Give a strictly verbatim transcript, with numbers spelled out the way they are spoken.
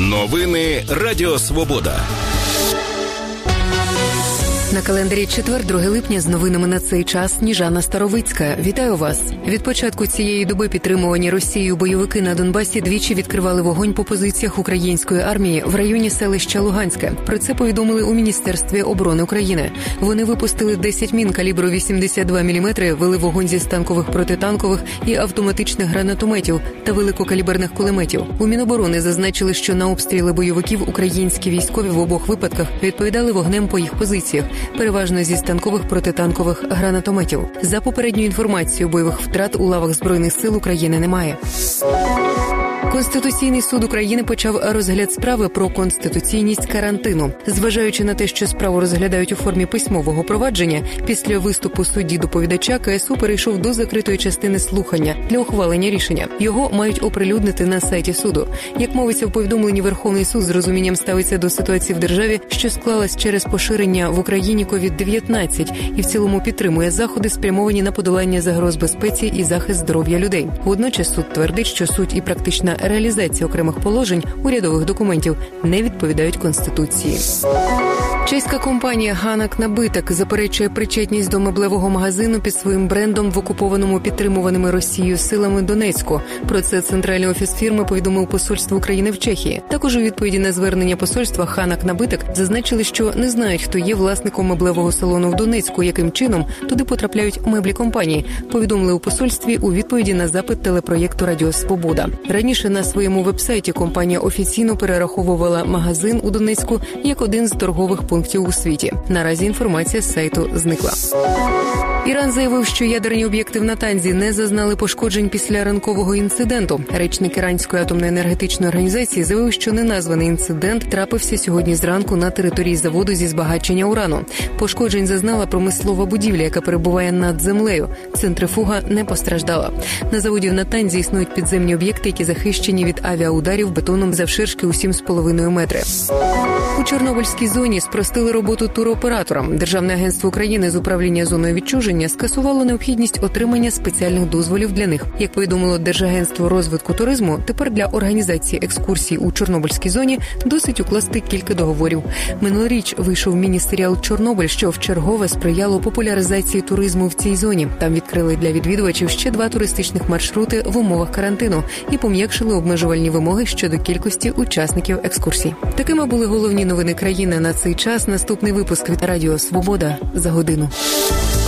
Новини Радіо Свобода. На календарі четвер, друге липня, з новинами на цей час Сніжана Старовицька. Вітаю вас. Від початку цієї доби підтримувані Росією бойовики на Донбасі двічі відкривали вогонь по позиціях української армії в районі селища Луганське. Про це повідомили у Міністерстві оборони України. Вони випустили десять мін калібру вісімдесят два міліметри, вели вогонь зі станкових, протитанкових і автоматичних гранатометів та великокаліберних кулеметів. У Міноборони зазначили, що на обстріли бойовиків українські військові в обох випадках відповідали вогнем по їх позиціях, переважно зі станкових протитанкових гранатометів. За попередньою інформацією, бойових втрат у лавах Збройних сил України немає. Конституційний суд України почав розгляд справи про конституційність карантину. Зважаючи на те, що справу розглядають у формі письмового провадження, після виступу судді-доповідача КСУ перейшов до закритої частини слухання для ухвалення рішення. Його мають оприлюднити на сайті суду. Як мовиться в повідомленні, Верховний суд з розумінням ставиться до ситуації в державі, що склалась через поширення в Україні ковід дев'ятнадцять, і в цілому підтримує заходи, спрямовані на подолання загроз безпеці і захист здоров'я людей. Водночас суд твердить, що суть і практична реалізація окремих положень урядових документів не відповідають Конституції. Чеська компанія «Ганак Набиток» заперечує причетність до меблевого магазину під своїм брендом в окупованому підтримуваними Росією силами Донецьку. Про це центральний офіс фірми повідомив посольство України в Чехії. Також у відповіді на звернення посольства «Ганак Набиток» зазначили, що не знають, хто є власником меблевого салону в Донецьку, яким чином туди потрапляють меблі компанії. Повідомили у посольстві у відповіді на запит телепроєкту «Радіо Свобода». Раніше на своєму вебсайті компанія офіційно перераховувала магазин у Донецьку як один з торгових пунктів у світі. Наразі інформація з сайту зникла. Іран заявив, що ядерні об'єкти в Натанзі не зазнали пошкоджень після ранкового інциденту. Речник Іранської атомної енергетичної організації заявив, що неназваний інцидент трапився сьогодні зранку на території заводу зі збагачення урану. Пошкоджень зазнала промислова будівля, яка перебуває над землею. Центрифуга не постраждала. На заводі в Натанзі існують підземні об'єкти, які захищені від авіаударів бетоном завширшки у сім з половиною метри. У Чорнобильській зоні спростили роботу туроператорам. Державне агентство України з управління зоною відчуження скасувало необхідність отримання спеціальних дозволів для них. Як повідомило Держагентство розвитку туризму, тепер для організації екскурсій у Чорнобильській зоні досить укласти кілька договорів. Минулоріч вийшов міні-серіал «Чорнобиль», що вчергове сприяло популяризації туризму в цій зоні. Там відкрили для відвідувачів ще два туристичних маршрути в умовах карантину і пом'якшили обмежувальні вимоги щодо кількості учасників екскурсій. Такими були головні новини країни на цей час. Наступний випуск від Радіо Свобода за годину.